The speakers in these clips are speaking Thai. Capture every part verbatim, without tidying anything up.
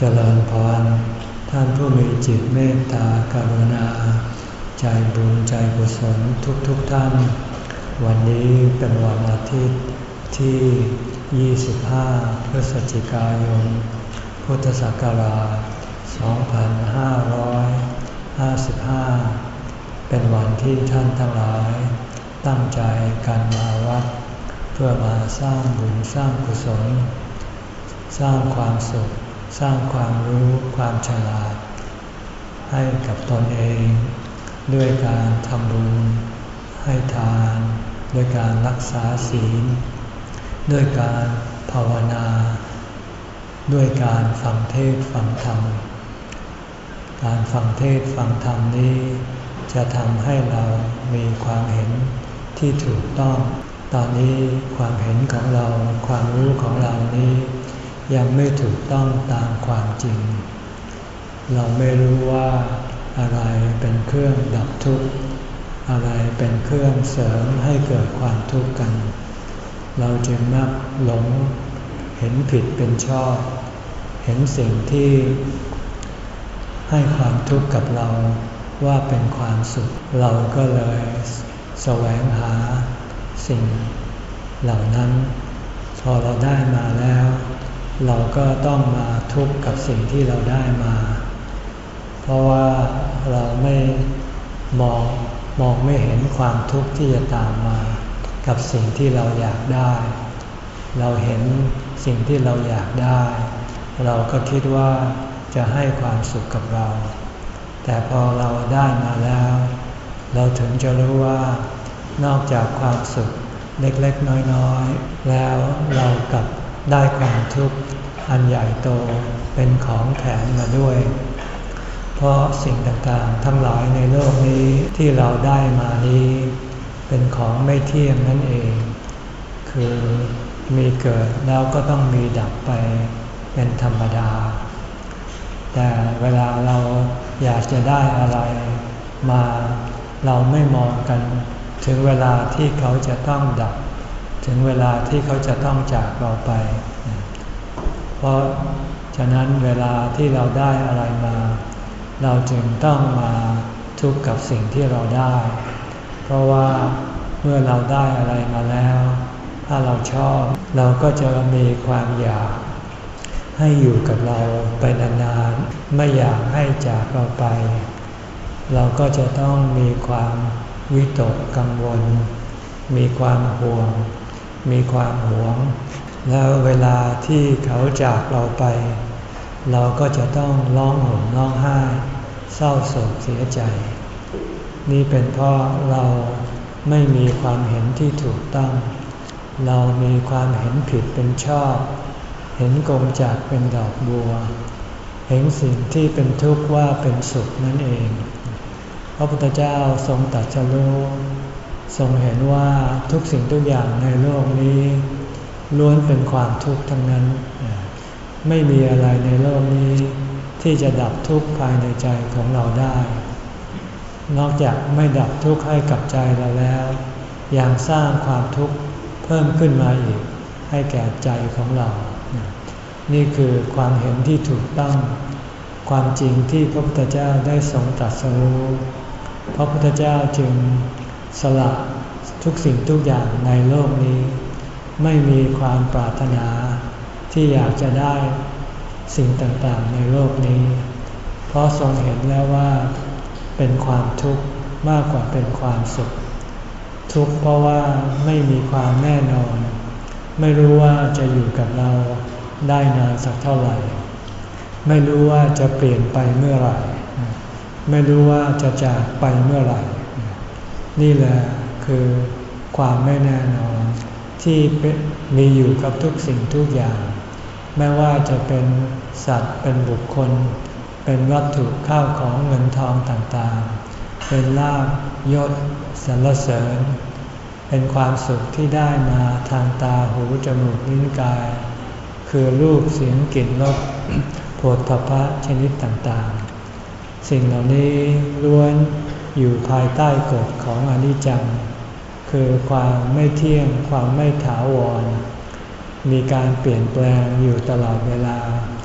เจริญพรท่านผู้มีจิตเมตตากรุณาใจบุญใจกุศลทุกๆ ท่านวันนี้เป็นวันอาทิตย์ที่ยี่สิบห้าพฤศจิกายนพุทธศักราชสองพันห้าร้อยห้าสิบห้าเป็นวันที่ท่านทั้งหลายตั้งใจกันมาวัดเพื่อมาสร้างบุญสร้างกุศลสร้างความสุขสร้างความรู้ความฉลาดให้กับตนเองด้วยการทำบุญให้ทานด้วยการรักษาศีลด้วยการภาวนาด้วยการฟังเทศน์ฟังธรรมการฟังเทศน์ฟังธรรมนี้จะทำให้เรามีความเห็นที่ถูกต้องตอนนี้ความเห็นของเราความรู้ของเรานี้ยังไม่ถูกต้องตามความจริงเราไม่รู้ว่าอะไรเป็นเครื่องดับทุกข์อะไรเป็นเครื่องเสริมให้เกิดความทุกข์กันเราจึงมักหลงเห็นผิดเป็นชอบเห็นสิ่งที่ให้ความทุกข์กับเราว่าเป็นความสุขเราก็เลยแสวงหาสิ่งเหล่านั้นพอเราได้มาแล้วเราก็ต้องมาทุกข์กับสิ่งที่เราได้มาเพราะว่าเราไม่มองมองไม่เห็นความทุกข์ที่จะตามมากับสิ่งที่เราอยากได้เราเห็นสิ่งที่เราอยากได้เราก็คิดว่าจะให้ความสุขกับเราแต่พอเราได้มาแล้วเราถึงจะรู้ว่านอกจากความสุขเล็กๆน้อยๆแล้วเรากลับได้ความทุกข์อันใหญ่โตเป็นของแถมมาด้วยเพราะสิ่งต่างๆทั้งหลายในโลกนี้ที่เราได้มานี้เป็นของไม่เที่ยงนั่นเองคือมีเกิดแล้วก็ต้องมีดับไปเป็นธรรมดาแต่เวลาเราอยากจะได้อะไรมาเราไม่มองกันถึงเวลาที่เขาจะต้องดับถึงเวลาที่เขาจะต้องจากเราไปเพราะฉะนั้นเวลาที่เราได้อะไรมาเราจึงต้องมาทุกข์กับสิ่งที่เราได้เพราะว่าเมื่อเราได้อะไรมาแล้วถ้าเราชอบเราก็จะมีความอยากให้อยู่กับเราไปนานๆไม่อยากให้จากเราไปเราก็จะต้องมีความวิตกกังวลมีความห่วงมีความหวงแล้วเวลาที่เขาจากเราไปเราก็จะต้องร้องห่มร้องไห้เศร้าโศกเสียใจนี่เป็นเพราะเราไม่มีความเห็นที่ถูกต้องเรามีความเห็นผิดเป็นชอบเห็นกงจักรเป็นดอกบัวเห็นสิ่งที่เป็นทุกข์ว่าเป็นสุขนั่นเองพระพุทธเจ้าทรงตรัสรู้ทรงเห็นว่าทุกสิ่งทุกอย่างในโลกนี้ล้วนเป็นความทุกข์ทั้งนั้นไม่มีอะไรในโลกนี้ที่จะดับทุกข์ภายในใจของเราได้นอกจากไม่ดับทุกข์ให้กับใจเราแล้วยังสร้างความทุกข์เพิ่มขึ้นมาอีกให้แก่ใจของเรานี่คือความเห็นที่ถูกต้องความจริงที่พระพุทธเจ้าได้ทรงตรัสรู้พระพุทธเจ้าจึงสละทุกสิ่งทุกอย่างในโลกนี้ไม่มีความปรารถนาที่อยากจะได้สิ่งต่างๆในโลกนี้เพราะทรงเห็นแล้วว่าเป็นความทุกข์มากกว่าเป็นความสุขทุกข์เพราะว่าไม่มีความแน่นอนไม่รู้ว่าจะอยู่กับเราได้นานสักเท่าไหร่ไม่รู้ว่าจะเปลี่ยนไปเมื่อไหร่ไม่รู้ว่าจะจากไปเมื่อไหร่นี่แหละคือความไม่แน่นอนที่มีอยู่กับทุกสิ่งทุกอย่างไม่ว่าจะเป็นสัตว์เป็นบุคคลเป็นวัตถุข้าวของเงินทองต่างๆเป็นลาภยศสรรเสริญเป็นความสุขที่ได้มาทางตาหูจมูกลิ้นกายคือรูปเสียงกลิ่นรสโผฏฐัพพะชนิดต่างๆสิ่งเหล่านี้ล้วนอยู่ภายใต้กฎของอนิจจังคือความไม่เที่ยงความไม่ถาวรมีการเปลี่ยนแปลงอยู่ตลอดเวลา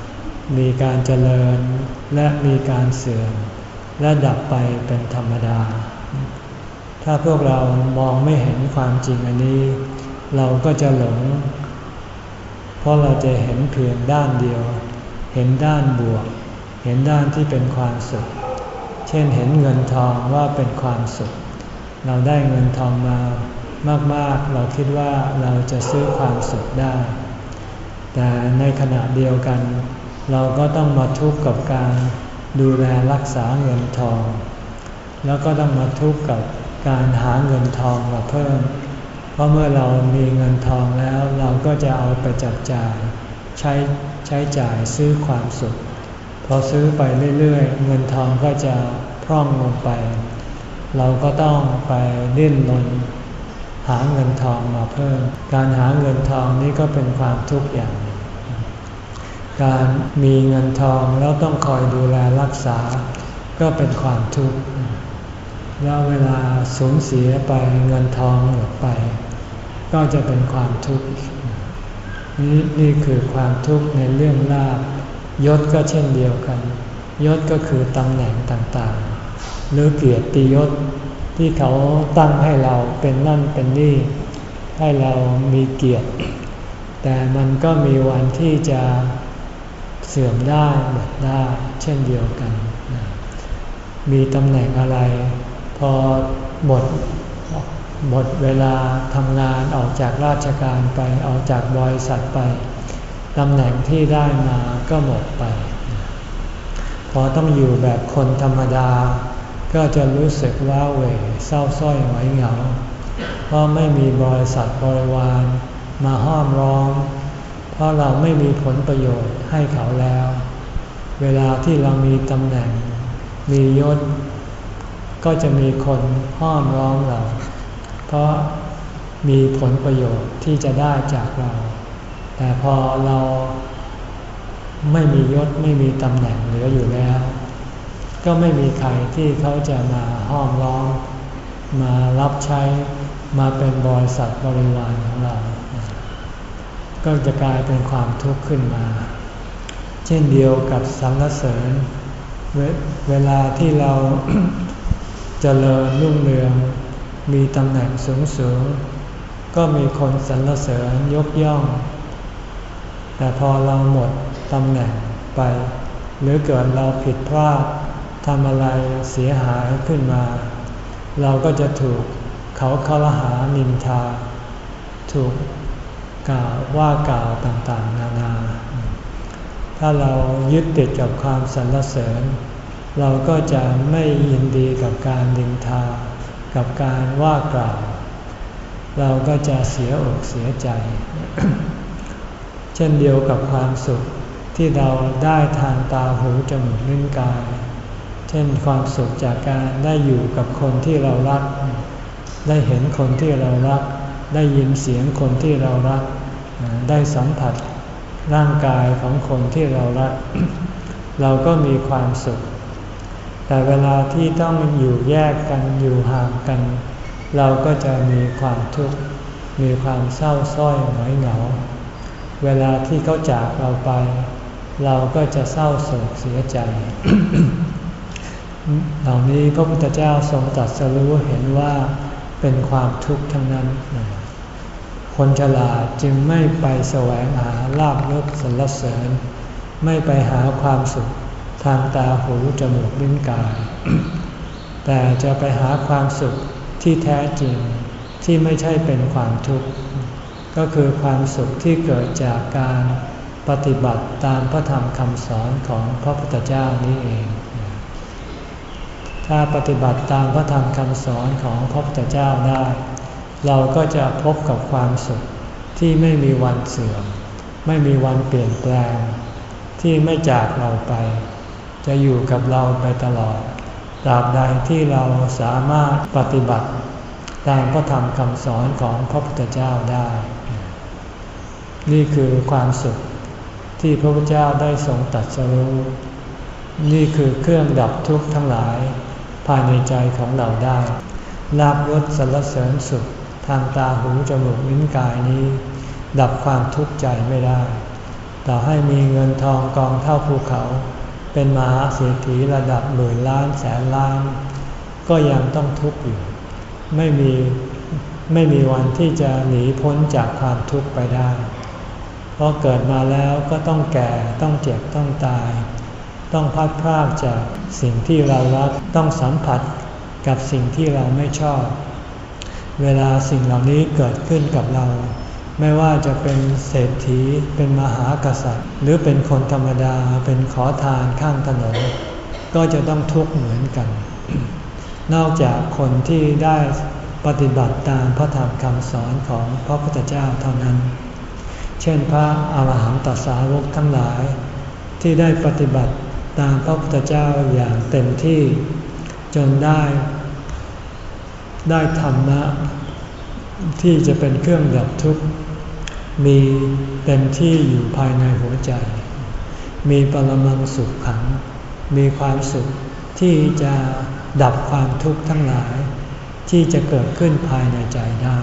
มีการเจริญและมีการเสื่อมและดับไปเป็นธรรมดาถ้าพวกเรามองไม่เห็นความจริงอันนี้เราก็จะหลงเพราะเราจะเห็นเพียงด้านเดียวเห็นด้านบวกเห็นด้านที่เป็นความสุขเช่นเห็นเงินทองว่าเป็นความสุขเราได้เงินทองมามากๆเราคิดว่าเราจะซื้อความสุขได้แต่ในขณะเดียวกันเราก็ต้องมาทุกข์กับการดูแลรักษาเงินทองแล้วก็ต้องมาทุกข์กับการหาเงินทองมาเพิ่มเพราะเมื่อเรามีเงินทองแล้วเราก็จะเอาไปจับจ่ายใช้ใช้จ่ายซื้อความสุขพอซื้อไปเรื่อยๆเงินทองก็จะพร่องลงไปเราก็ต้องไปดิ้นรนหาเงินทองมาเพิ่มการหาเงินทองนี้ก็เป็นความทุกข์อย่างหนึ่งการมีเงินทองแล้วต้องคอยดูแลรักษาก็เป็นความทุกข์แล้วเวลาสูญเสียไปเงินทองหมดไปก็จะเป็นความทุกข์นี่นี่คือความทุกข์ในเรื่องลาภยศก็เช่นเดียวกันยศก็คือตำแหน่งต่างๆหรือเกียรติยศที่เขาตั้งให้เราเป็นนั่นเป็นนี่ให้เรามีเกียรติแต่มันก็มีวันที่จะเสื่อมได้หมดได้เช่นเดียวกันมีตำแหน่งอะไรพอหมดหมดเวลาทำงานออกจากราชการไปออกจากบริษัทไปตำแหน่งที่ได้มาก็หมดไปพอต้องอยู่แบบคนธรรมดาก็จะรู้สึกว้าเหวเศร้าส้อยหงอยเหงาเพราะไม่มีบริษัทบริวารมาห้อมล้อมเพราะเราไม่มีผลประโยชน์ให้เขาแล้วเวลาที่เรามีตำแหน่งมียศก็จะมีคนห้อมล้อมเราเพราะมีผลประโยชน์ที่จะได้จากเราแต่พอเราไม่มียศไม่มีตำแหน่งเหลืออยู่แล้วก็ไม่มีใครที่เขาจะมาห้อมล้อมมารับใช้มาเป็นบริษัทบริวารของเราก็จะกลายเป็นความทุกข์ขึ้นมาเช่นเดียวกับสรรเสริญ เว, เวลาที่เรา เจริญรุ่งเรืองมีตำแหน่งสูงสูงก็มีคนสรรเสริญยกย่องแต่พอเราหมดตำแหน่งไปหรือเกิดเราผิดพลาดทำอะไรเสียหายขึ้นมาเราก็จะถูกเขาคารหานินทาถูกกล่าวว่ากล่าวต่างๆนานาถ้าเรายึดติดกับความสรรเสริญเราก็จะไม่ยินดีกับการนินทากับการว่ากล่าวเราก็จะเสียอกเสียใจ เช่นเดียวกับความสุขที่เราได้ทางตาหูจมูกลิ้นกายเช่นความสุขจากการได้อยู่กับคนที่เรารักได้เห็นคนที่เรารักได้ยินเสียงคนที่เรารักได้สัมผัสร่างกายของคนที่เรารัก เราก็มีความสุขแต่เวลาที่ต้องอยู่แยกกันอยู่ห่างกันเราก็จะมีความทุกข์มีความเศร้าส้อยหงอยเหงาเวลาที่เขาจากเราไปเราก็จะเศร้าโศกเสียใจ เหล่านี้พระพุทธเจ้าทรงตรัสรู้เห็นว่าเป็นความทุกข์ทั้งนั้นคนฉลาดจึงไม่ไปแสวงหาลาภยศสรรเสริญไม่ไปหาความสุขทางตาหูจมูกลิ้นกาย แต่จะไปหาความสุขที่แท้จริงที่ไม่ใช่เป็นความทุกข์ก็คือความสุขที่เกิดจากการปฏิบัติตามพระธรรมคำสอนของพระพุทธเจ้านี้เองถ้าปฏิบัติตามพระธรรมคำสอนของพระพุทธเจ้าได้เราก็จะพบกับความสุขที่ไม่มีวันเสื่อมไม่มีวันเปลี่ยนแปลงที่ไม่จากเราไปจะอยู่กับเราไปตลอดตราบใดที่เราสามารถปฏิบัติตามพระธรรมคำสอนของพระพุทธเจ้าได้นี่คือความสุขที่พระพุทธเจ้าได้ทรงตรัสรู้นี่คือเครื่องดับทุกข์ทั้งหลายภายในใจของเราได้ลาภยศสรรเสริญสุขทางตาหูจมูกลิ้นกายนี้ดับความทุกข์ใจไม่ได้ต่อให้มีเงินทองกองเท่าภูเขาเป็นมหาเศรษฐีระดับหมื่นล้านแสนล้านก็ยังต้องทุกข์อยู่ไม่มีไม่มีวันที่จะหนีพ้นจากความทุกข์ไปได้เพราะเกิดมาแล้วก็ต้องแก่ต้องเจ็บต้องตายต้องพัดพรากจากสิ่งที่เรารักต้องสัมผัสกับสิ่งที่เราไม่ชอบเวลาสิ่งเหล่านี้เกิดขึ้นกับเราไม่ว่าจะเป็นเศรษฐีเป็นมหากษัตริย์หรือเป็นคนธรรมดาเป็นขอทานข้างถนนก็จะต้องทุกข์เหมือนกัน นอกจากคนที่ได้ปฏิบัติตามพระธรรมคำสอนของพระพุทธเจ้าเท่านั้นเช่นพระอรหันตสาวกทั้งหลายที่ได้ปฏิบัติตามพระพุทธเจ้าอย่างเต็มที่จนได้ได้ธรรมะที่จะเป็นเครื่องดับทุกข์มีเต็มที่อยู่ภายในหัวใจมีปรมังสุขขังมีความสุขที่จะดับความทุกข์ทั้งหลายที่จะเกิดขึ้นภายในใจได้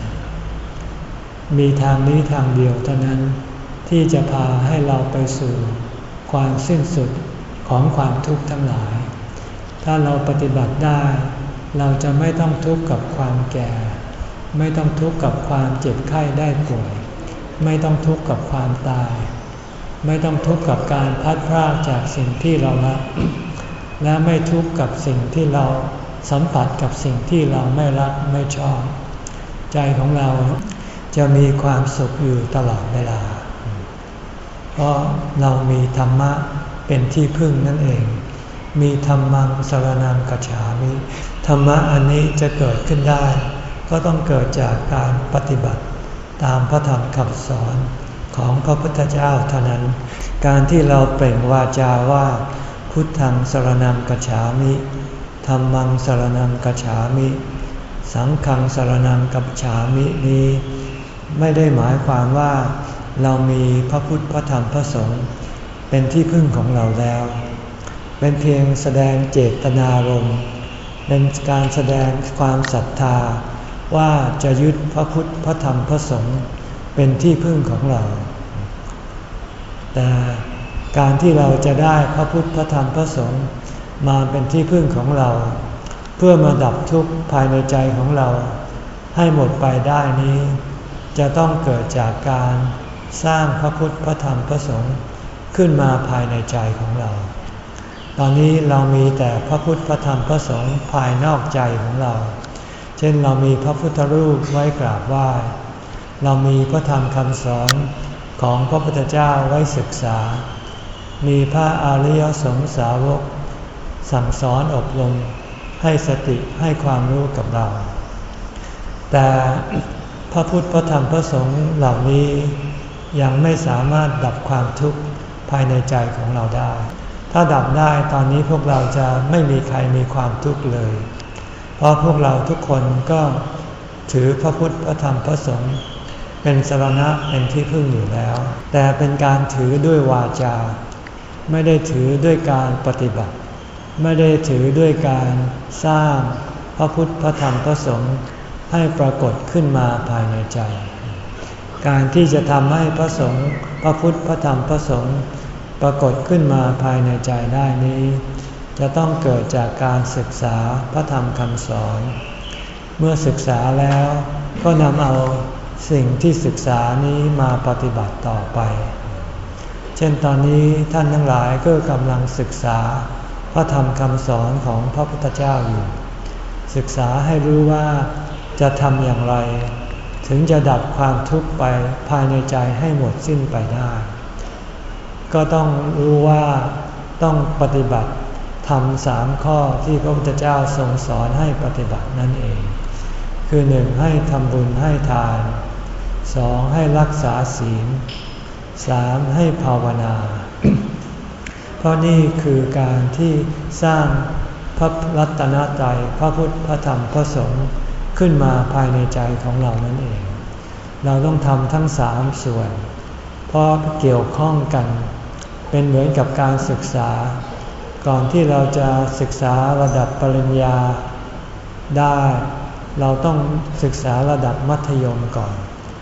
มีทางนี้ทางเดียวเท่านั้นที่จะพาให้เราไปสู่ความสิ้นสุดของความทุกข์ทั้งหลายถ้าเราปฏิบัติได้เราจะไม่ต้องทุกข์กับความแก่ไม่ต้องทุกข์กับความเจ็บไข้ได้ป่วยไม่ต้องทุกข์กับความตายไม่ต้องทุกข์กับการพัดพรากจากสิ่งที่เรารักและไม่ทุกข์กับสิ่งที่เราสัมผัสกับสิ่งที่เราไม่รักไม่ชอบใจของเราจะมีความสุขอยู่ตลอดเวลาเพราะเรามีธรรมะเป็นที่พึ่งนั่นเองมีธรรมังสรณังคัจฉามิธรรมะอันนี้จะเกิดขึ้นได้ก็ต้องเกิดจากการปฏิบัติตามพระธรรมคำสอนของพระพุทธเจ้าเท่านั้นการที่เราเปล่งวาจาว่าพุทธังสรณังคัจฉามิธัมมังสรณังคัจฉามิสังฆังสรณังคัจฉามินี้ไม่ได้หมายความว่าเรามีพระพุทธพระธรรมพระสงฆ์เป็นที่พึ่งของเราแล้วเป็นเพียงแสดงเจตนารมณ์เป็นการแสดงความศรัทธาว่าจะยึดพระพุทธพระธรรมพระสงฆ์เป็นที่พึ่งของเราแต่การที่เราจะได้พระพุทธพระธรรมพระสงฆ์มาเป็นที่พึ่งของเราเพื่อมาดับทุกข์ภายในใจของเราให้หมดไปได้นี้จะต้องเกิดจากการสร้างพระพุทธพระธรรมพระสงฆ์ขึ้นมาภายในใจของเราตอนนี้เรามีแต่พระพุทธพระธรรมพระสงฆ์ภายนอกใจของเราเช่นเรามีพระพุทธรูปไว้กราบไหว้เรามีพระธรรมคำสอนของพระพุทธเจ้าไว้ศึกษามีพระอริยสงสาวกสั่งสอนอบรมให้สติให้ความรู้กับเราแต่พระพุทธพระธรรมพระสงฆ์เหล่านี้ยังไม่สามารถดับความทุกข์ภายในใจของเราได้ถ้าดับได้ตอนนี้พวกเราจะไม่มีใครมีความทุกข์เลยเพราะพวกเราทุกคนก็ถือพระพุทธพระธรรมพระสงฆ์เป็นสรณะเป็นที่พึ่งอยู่แล้วแต่เป็นการถือด้วยวาจาไม่ได้ถือด้วยการปฏิบัติไม่ได้ถือด้วยการสร้างพระพุทธพระธรรมพระสงฆ์ให้ปรากฏขึ้นมาภายในใจการที่จะทำให้พระสงฆ์พระพุทธพระธรรมพระสงฆ์ปรากฏขึ้นมาภายในใจได้นี้จะต้องเกิดจากการศึกษาพระธรรมคำสอนเมื่อศึกษาแล้วก็นำเอาสิ่งที่ศึกษานี้มาปฏิบัติต่อไปเช่นตอนนี้ท่านทั้งหลายก็กำลังศึกษาพระธรรมคำสอนของพระพุทธเจ้าอยู่ศึกษาให้รู้ว่าจะทำอย่างไรถึงจะดับความทุกข์ไปภายในใจให้หมดสิ้นไปได้ก็ต้องรู้ว่าต้องปฏิบัติทำสามข้อที่พระพุทธเจ้าทรงสอนให้ปฏิบัตินั่นเองคือหนึ่งให้ทำบุญให้ทานสองให้รักษาศีลสามให้ภาวนา เพราะนี่คือการที่สร้างพระรัตนตรัยพระพุทธพระธรรมพระสงฆ์ขึ้นมาภายในใจของเรานั่นเองเราต้องทำทั้งสามส่วนเพราะเกี่ยวข้องกันเป็นเหมือนกับการศึกษาก่อนที่เราจะศึกษาระดับปริญญาได้เราต้องศึกษาระดับมัธยมก่อน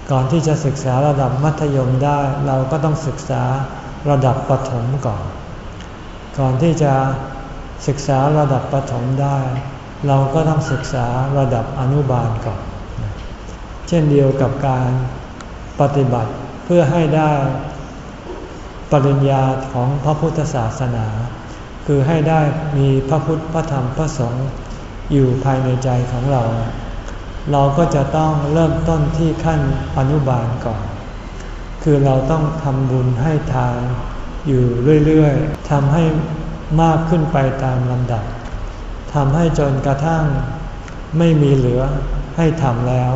ก่อนที่จะศึกษาระดับมัธยมได้เราก็ต้องศึกษาระดับประถมก่อน ก่อนที่จะศึกษาระดับประถมได้เราก็ต้องศึกษาระดับอนุบาลก่อนเช่นเดียวกับการปฏิบัติเพื่อให้ได้ปริญญาของพระพุทธศาสนาคือให้ได้มีพระพุทธพระธรรมพระสงฆ์อยู่ภายในใจของเราเราก็จะต้องเริ่มต้นที่ขั้นอนุบาลก่อนคือเราต้องทำบุญให้ทานอยู่เรื่อยๆทำให้มากขึ้นไปตามลำดับทำให้จนกระทั่งไม่มีเหลือให้ทำแล้ว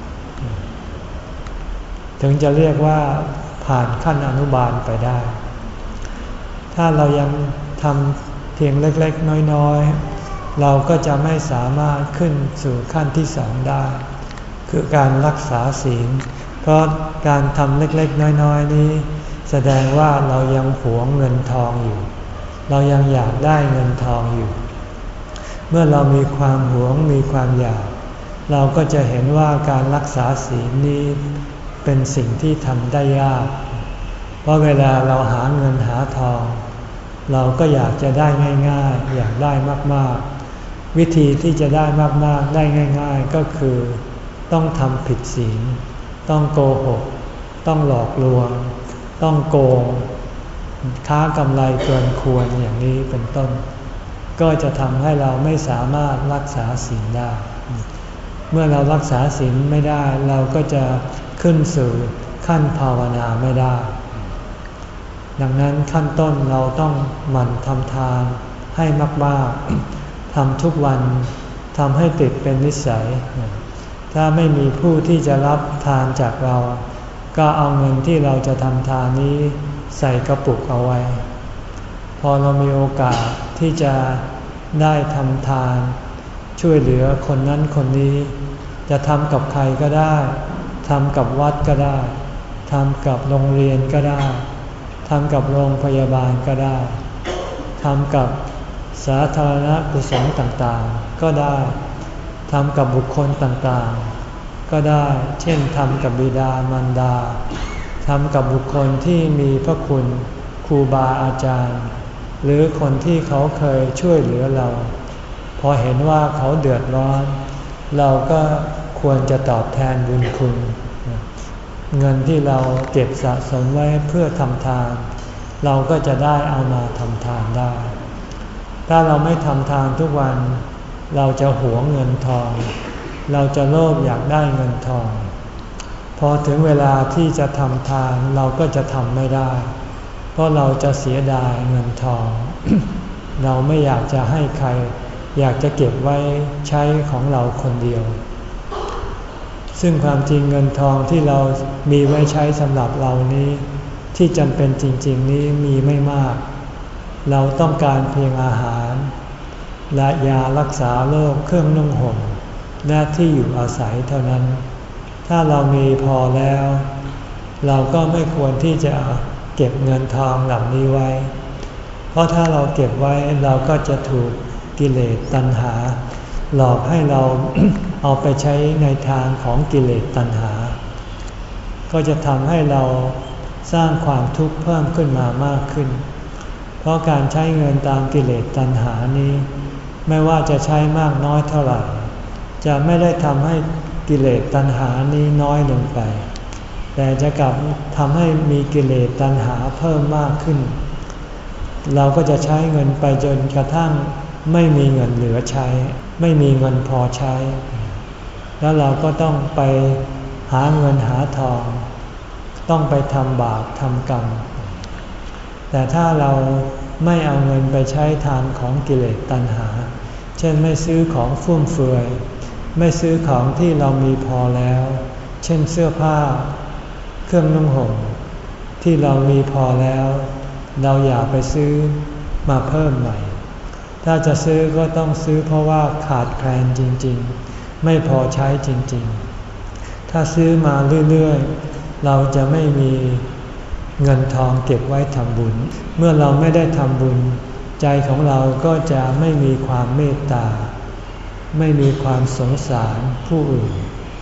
ถึงจะเรียกว่าผ่านขั้นอนุบาลไปได้ถ้าเรายังทำเพียงเล็กๆน้อยๆเราก็จะไม่สามารถขึ้นสู่ขั้นที่สองได้คือการรักษาศีลเพราะการทำเล็กๆน้อยๆนี้แสดงว่าเรายังหวงเงินทองอยู่เรายังอยากได้เงินทองอยู่เมื่อเรามีความหวงมีความอยากเราก็จะเห็นว่าการรักษาศีลนี้เป็นสิ่งที่ทำได้ยากเพราะเวลาเราหาเงินหาทองเราก็อยากจะได้ง่ายๆอยากได้มากๆวิธีที่จะได้มากๆได้ง่ายๆก็คือต้องทำผิดศีลต้องโกหกต้องหลอกลวงต้องโกงค้ากำไรเกินควรอย่างนี้เป็นต้นก็จะทำให้เราไม่สามารถรักษาศีลได้เมื่อเรารักษาศีลไม่ได้เราก็จะขึ้นสู่ขั้นภาวนาไม่ได้ดังนั้นขั้นต้นเราต้องหมั่นทำทานให้มากๆทำทุกวันทำให้ติดเป็นนิสัยถ้าไม่มีผู้ที่จะรับทานจากเราก็เอาเงินที่เราจะทำทานนี้ใส่กระปุกเอาไว้พอเรามีโอกาสที่จะได้ทำทานช่วยเหลือคนนั้นคนนี้จะทำกับใครก็ได้ทำกับวัดก็ได้ทำกับโรงเรียนก็ได้ทำกับโรงพยาบาลก็ได้ทำกับสาธารณกุศลต่างๆก็ได้ทำกับบุคคลต่างๆก็ได้เช่นทำกับบิดามารดาทำกับบุคคลที่มีพระคุณครูบาอาจารย์หรือคนที่เขาเคยช่วยเหลือเราพอเห็นว่าเขาเดือดร้อนเราก็ควรจะตอบแทนบุญคุณเงินที่เราเก็บสะสมไว้เพื่อทำทานเราก็จะได้เอามาทำทานได้ถ้าเราไม่ทำทานทุกวันเราจะหวงเงินทองเราจะโลภอยากได้เงินทองพอถึงเวลาที่จะทำทานเราก็จะทำไม่ได้เพราะเราจะเสียดายเงินทอง เราไม่อยากจะให้ใครอยากจะเก็บไว้ใช้ของเราคนเดียวซึ่งความจริงเงินทองที่เรามีไว้ใช้สำหรับเรานี้ที่จำเป็นจริงๆนี้มีไม่มากเราต้องการเพียงอาหารและยารักษาโรคเครื่องนุ่งห่มและที่อยู่อาศัยเท่านั้นถ้าเรามีพอแล้วเราก็ไม่ควรที่จะเก็บเงินทองเหล่านี้ไว้เพราะถ้าเราเก็บไว้เราก็จะถูกกิเลสตัณหาหลอกให้เรา เอาไปใช้ในทางของกิเลสตัณหาก็จะทำให้เราสร้างความทุกข์เพิ่มขึ้นมามากขึ้นเพราะการใช้เงินตามกิเลสตัณหานี้ไม่ว่าจะใช้มากน้อยเท่าไหร่จะไม่ได้ทำให้กิเลสตัณหานี้น้อยลงไปแต่จะกลับทำให้มีกิเลสตัณหาเพิ่มมากขึ้นเราก็จะใช้เงินไปจนกระทั่งไม่มีเงินเหลือใช้ไม่มีเงินพอใช้แล้วเราก็ต้องไปหาเงินหาทองต้องไปทำบาปทำกรรมแต่ถ้าเราไม่เอาเงินไปใช้ทางของกิเลสตัณหาเช่นไม่ซื้อของฟุ่มเฟือยไม่ซื้อของที่เรามีพอแล้วเช่นเสื้อผ้าเครื่องนุ่งห่มที่เรามีพอแล้วเราอย่าไปซื้อมาเพิ่มใหม่ถ้าจะซื้อก็ต้องซื้อเพราะว่าขาดแคลนจริงๆไม่พอใช้จริงๆถ้าซื้อมาเรื่อยๆเราจะไม่มีเงินทองเก็บไว้ทำบุญเมื่อเราไม่ได้ทำบุญใจของเราก็จะไม่มีความเมตตาไม่มีความสงสารผู้อื่น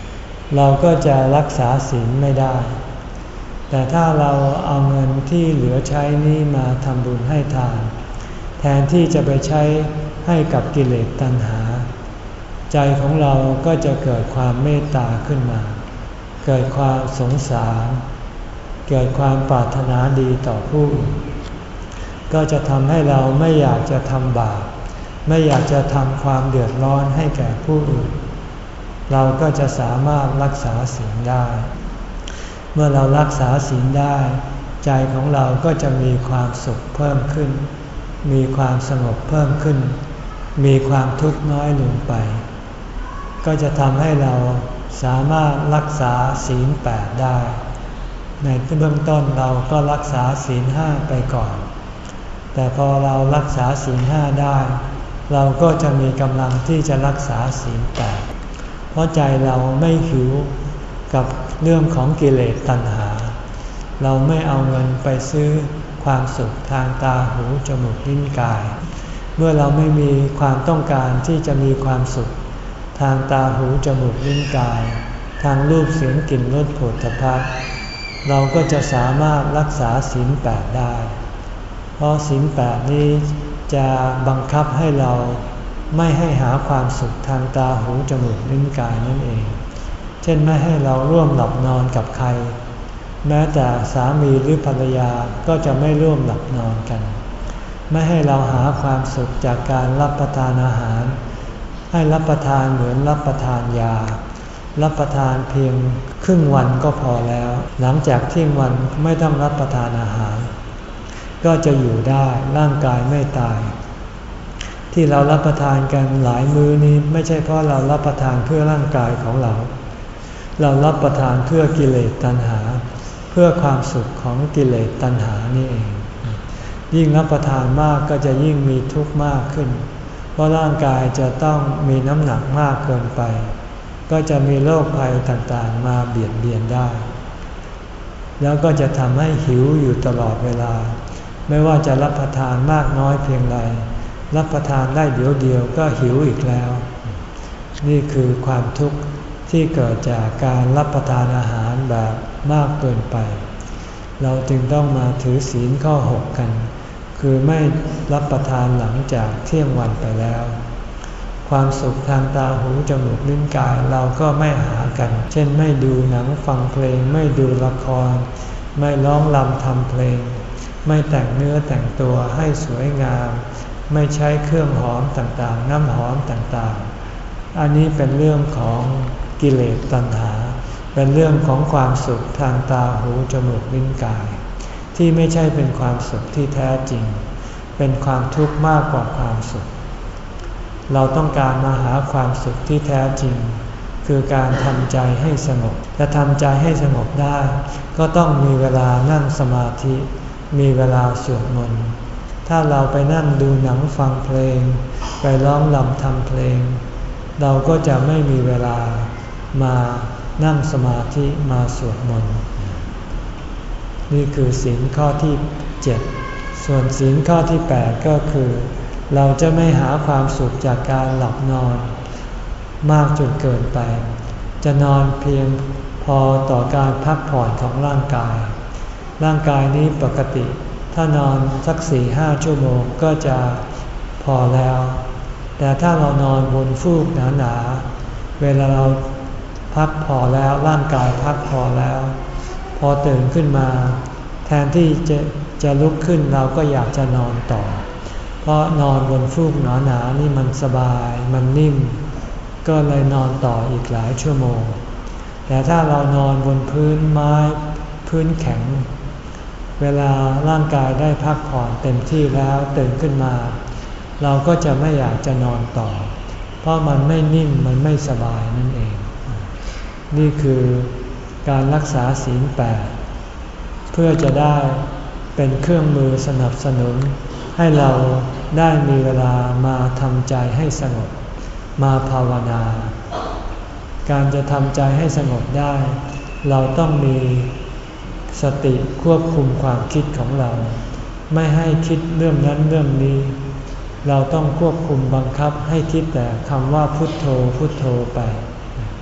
เราก็จะรักษาศีลไม่ได้แต่ถ้าเราเอาเงินที่เหลือใช้นี้มาทำบุญให้ทานแทนที่จะไปใช้ให้กับกิเลสตัณหาใจของเราก็จะเกิดความเมตตาขึ้นมาเกิดความสงสารเกิดความปรารถนาดีต่อผู้อื่นก็จะทำให้เราไม่อยากจะทำบาปไม่อยากจะทำความเดือดร้อนให้แก่ผู้อื่นเราก็จะสามารถรักษาศีลได้เมื่อเรารักษาศีลได้ใจของเราก็จะมีความสุขเพิ่มขึ้นมีความสงบเพิ่มขึ้นมีความทุกข์น้อยลงไปก็จะทำให้เราสามารถรักษาศีลแปดได้ในเบื้องต้นเราก็รักษาศีลห้าไปก่อนแต่พอเรารักษาศีลห้าได้เราก็จะมีกำลังที่จะรักษาศีลแปดเพราะใจเราไม่หิวกับเรื่องของกิเลสตัณหาเราไม่เอาเงินไปซื้อความสุขทางตาหูจมูกลิ้นกายเมื่อเราไม่มีความต้องการที่จะมีความสุขทางตาหูจมูกลิ้นกายทางรูปเสียงกลิ่นรสโผฏฐัพพะเราก็จะสามารถรักษาศีลแปดได้เพราะศีลแปดนี้จะบังคับให้เราไม่ให้หาความสุขทางตาหูจมูกลิ้นกายนั่นเองเช่นไม่ให้เราร่วมหลับนอนกับใครแม้แต่สามีหรือภรรยาก็จะไม่ร่วมหลับนอนกันไม่ให้เราหาความสุขจากการรับประทานอาหารให้รับประทานเหมือนรับประทานยารับประทานเพียงครึ่งวันก็พอแล้วหลังจากเที่ยงวันไม่ต้องรับประทานอาหารก็จะอยู่ได้ร่างกายไม่ตายที่เรารับประทานกันหลายมื้อนี้ไม่ใช่เพราะเรารับประทานเพื่อร่างกายของเราเรารับประทานเพื่อกิเลสตัณหาเพื่อความสุขของกิเลสตัณหานี่เองยิ่งรับประทานมากก็จะยิ่งมีทุกข์มากขึ้นเพราะร่างกายจะต้องมีน้ำหนักมากเกินไปก็จะมีโรคภัยต่างๆมาเบียดเบียนได้แล้วก็จะทำให้หิวอยู่ตลอดเวลาไม่ว่าจะรับประทานมากน้อยเพียงไรรับประทานได้เดี๋ยวเดียวก็หิวอีกแล้วนี่คือความทุกข์ที่เกิดจากการรับประทานอาหารแบบมากเกินไปเราจึงต้องมาถือศีลข้อหกกันคือไม่รับประทานหลังจากเที่ยงวันไปแล้วความสุขทางตาหูจมูกลิ้นกายเราก็ไม่หากันเช่นไม่ดูหนังฟังเพลงไม่ดูละครไม่ร้องรำทำเพลงไม่แต่งเนื้อแต่งตัวให้สวยงามไม่ใช้เครื่องหอมต่างๆน้ำหอมต่างๆอันนี้เป็นเรื่องของกิเลสตัณหาเป็นเรื่องของความสุขทางตาหูจมูกลิ้นกายที่ไม่ใช่เป็นความสุขที่แท้จริงเป็นความทุกข์มากกว่าความสุขเราต้องการมาหาความสุขที่แท้จริงคือการทำใจให้สงบจะทำใจให้สงบได้ก็ต้องมีเวลานั่งสมาธิมีเวลาสวดมนต์ถ้าเราไปนั่งดูหนังฟังเพลงไปร้องรำทำเพลงเราก็จะไม่มีเวลามานั่งสมาธิมาสวดมนต์นี่คือศีลข้อที่เจ็ดส่วนศีลข้อที่แปดก็คือเราจะไม่หาความสุขจากการหลับนอนมากจนเกินไปจะนอนเพียงพอต่อการพักผ่อนของร่างกายร่างกายนี้ปกติถ้านอนสักสี่ห้าชั่วโมงก็จะพอแล้วแต่ถ้าเรานอนบนฟูกหนาๆเวลาเราพักพอแล้วร่างกายพักพอแล้วพอตื่นขึ้นมาแทนที่จะจะลุกขึ้นเราก็อยากจะนอนต่อเพราะนอนบนฟูกหนาๆนี่มันสบายมันนิ่มก็เลยนอนต่ออีกหลายชั่วโมงแต่ถ้าเรานอนบนพื้นไม้พื้นแข็งเวลาร่างกายได้พักผ่อนเต็มที่แล้วตื่นขึ้นมาเราก็จะไม่อยากจะนอนต่อเพราะมันไม่นิ่มมันไม่สบายนั่นเองนี่คือการรักษาศีลแปดเพื่อจะได้เป็นเครื่องมือสนับสนุนให้เราได้มีเวลามาทำใจให้สงบมาภาวนาการจะทำใจให้สงบได้เราต้องมีสติควบคุมความคิดของเราไม่ให้คิดเรื่องนั้นเรื่องนี้เราต้องควบคุมบังคับให้คิดแต่คำว่าพุทโธพุทโธไป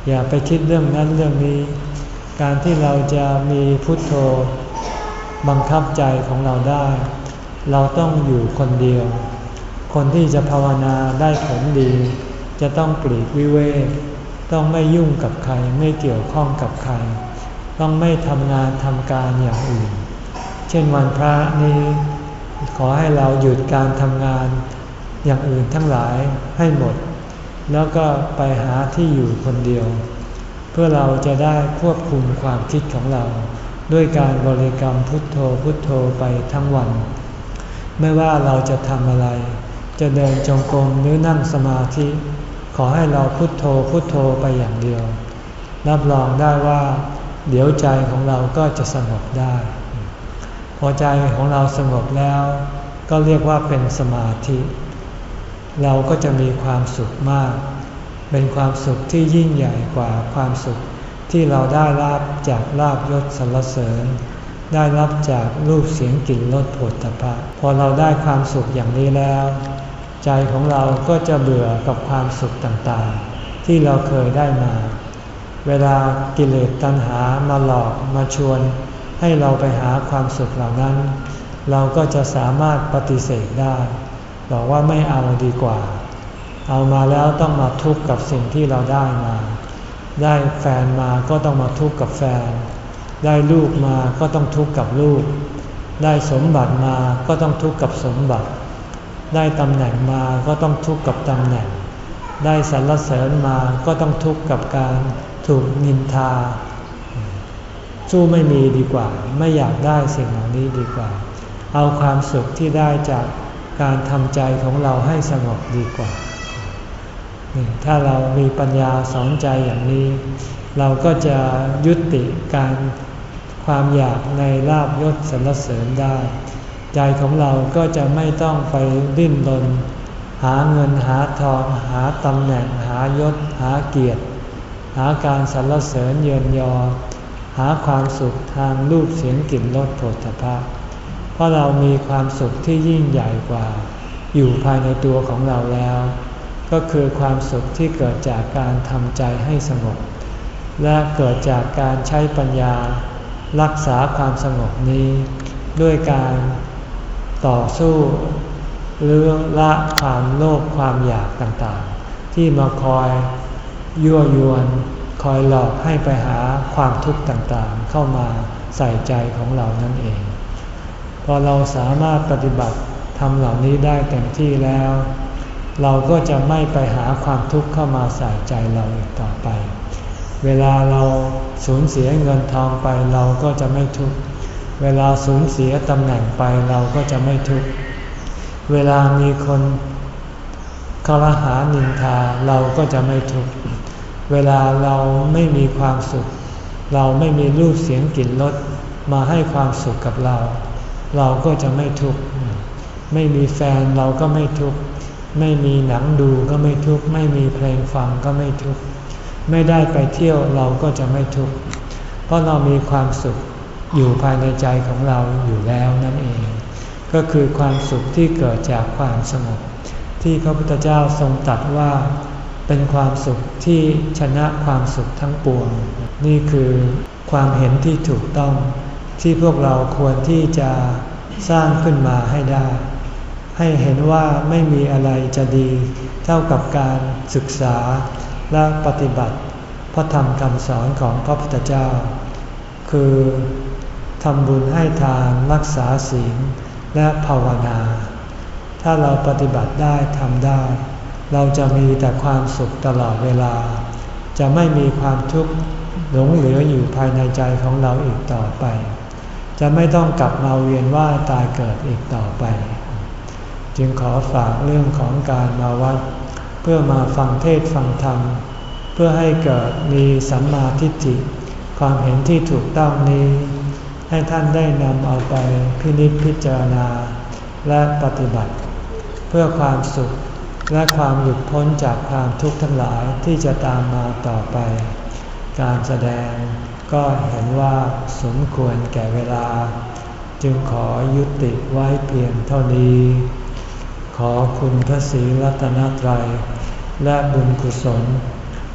อย่าไปคิดเรื่องนั้นเรื่องนี้การที่เราจะมีพุทโธบังคับใจของเราได้เราต้องอยู่คนเดียวคนที่จะภาวนาได้ผลดีจะต้องปลีกวิเวกต้องไม่ยุ่งกับใครไม่เกี่ยวข้องกับใครต้องไม่ทำงานทำการอย่างอื่นเช่นวันพระนี้ขอให้เราหยุดการทำงานอย่างอื่นทั้งหลายให้หมดแล้วก็ไปหาที่อยู่คนเดียวเพื่อเราจะได้ควบคุมความคิดของเราด้วยการบริกรรมพุทโธพุทโธไปทั้งวันไม่ว่าเราจะทำอะไรจะเดินจงกรมหรือนั่งสมาธิขอให้เราพุทโธพุทโธไปอย่างเดียวรับรองได้ว่าเดี๋ยวใจของเราก็จะสงบได้พอใจของเราสงบแล้วก็เรียกว่าเป็นสมาธิเราก็จะมีความสุขมากเป็นความสุขที่ยิ่งใหญ่กว่าความสุขที่เราได้รับจากลาภยศสรรเสริญได้รับจากรูปเสียงกลิ่นรสโผฏฐัพพะพอเราได้ความสุขอย่างนี้แล้วใจของเราก็จะเบื่อกับความสุขต่างๆที่เราเคยได้มาเวลากิเลสตัณหามาหลอกมาชวนให้เราไปหาความสุขเหล่านั้นเราก็จะสามารถปฏิเสธได้บอกว่าไม่เอาดีกว่าเอามาแล้วต้องมาทุกข์กับสิ่งที่เราได้มาได้แฟนมาก็ต้องมาทุกข์กับแฟนได้ลูกมาก็ต้องทุกข์กับลูกได้สมบัติมาก็ต้องทุกข์กับสมบัติได้ตำแหน่งมาก็ต้องทุกข์กับตำแหน่งได้สรรเสริญมาก็ต้องทุกข์กับการถูกนินทาสู้ไม่มีดีกว่าไม่อยากได้สิ่งเหล่านี้ดีกว่าเอาความสุขที่ได้จากการทำใจของเราให้สงบดีกว่าถ้าเรามีปัญญาสอนใจอย่างนี้เราก็จะยุติการความอยากในลาภยศสรรเสริญได้ใจของเราก็จะไม่ต้องไปดิ้นรนหาเงินหาทองหาตำแหน่งหายศหาเกียรติหาการสรรเสริญเยินยอหาความสุขทางรูปเสียงกลิ่นรสโผฏฐัพพะเพราะเรามีความสุขที่ยิ่งใหญ่กว่าอยู่ภายในตัวของเราแล้วก็คือความสุขที่เกิดจากการทำใจให้สงบและเกิดจากการใช้ปัญญารักษาความสงบนี้ด้วยการต่อสู้หรือละความโลภความอยากต่างๆที่มาคอยยั่วยวนคอยหลอกให้ไปหาความทุกข์ต่างๆเข้ามาใส่ใจของเรานั่นเองพอเราสามารถปฏิบัติทำเหล่านี้ได้เต็มที่แล้วเราก็จะไม่ไปหาความทุกข์เข้ามาใส่ใจเราอีกต่อไปเวลาเราสูญเสียเงินทองไปเราก็จะไม่ทุกข์เวลาสูญเสียตำแหน่งไปเราก็จะไม่ทุกข์เวลามีคนคารหานินทาเราก็จะไม่ทุกข์เวลาเราไม่มีความสุขเราไม่มีรูปเสียงกลิ่นรสมาให้ความสุขกับเราเราก็จะไม่ทุกข์ไม่มีแฟนเราก็ไม่ทุกข์ไม่มีหนังดูก็ไม่ทุกข์ไม่มีเพลงฟังก็ไม่ทุกข์ไม่ได้ไปเที่ยวเราก็จะไม่ทุกข์เพราะเรามีความสุขอยู่ภายในใจของเราอยู่แล้วนั่นเองก็คือความสุขที่เกิดจากความสงบที่พระพุทธเจ้าทรงตรัสว่าเป็นความสุขที่ชนะความสุขทั้งปวงนี่คือความเห็นที่ถูกต้องที่พวกเราควรที่จะสร้างขึ้นมาให้ได้ให้เห็นว่าไม่มีอะไรจะดีเท่ากับการศึกษาและปฏิบัติพระธรรมคำสอนของพระพุทธเจ้าคือทำบุญให้ทานรักษาศีลและภาวนาถ้าเราปฏิบัติได้ทำได้เราจะมีแต่ความสุขตลอดเวลาจะไม่มีความทุกข์หลงเหลืออยู่ภายในใจของเราอีกต่อไปจะไม่ต้องกลับมาเวียนว่ายตายเกิดอีกต่อไปจึงขอฝากเรื่องของการมาวัดเพื่อมาฟังเทศน์ฟังธรรมเพื่อให้เกิดมีสัมมาทิฏฐิความเห็นที่ถูกต้องนี้ให้ท่านได้นำเอาไปพินิจพิจารณาและปฏิบัติเพื่อความสุขและความหลุดพ้นจากความทุกข์ทั้งหลายที่จะตามมาต่อไปการแสดงก็เห็นว่าสมควรแก่เวลาจึงขอยุติไว้เพียงเท่านี้ขอคุณพระศรีรัตนตรัยและบุญกุศลที่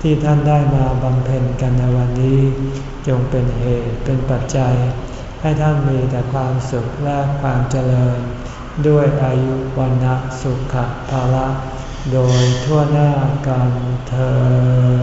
ที่ท่านได้มาบำเพ็ญกันในวันนี้จงเป็นเหตุเป็นปัจจัยให้ท่านมีแต่ความสุขและความเจริญด้วยอายุวันนะสุขภาละโดยทั่วหน้ากันเธอ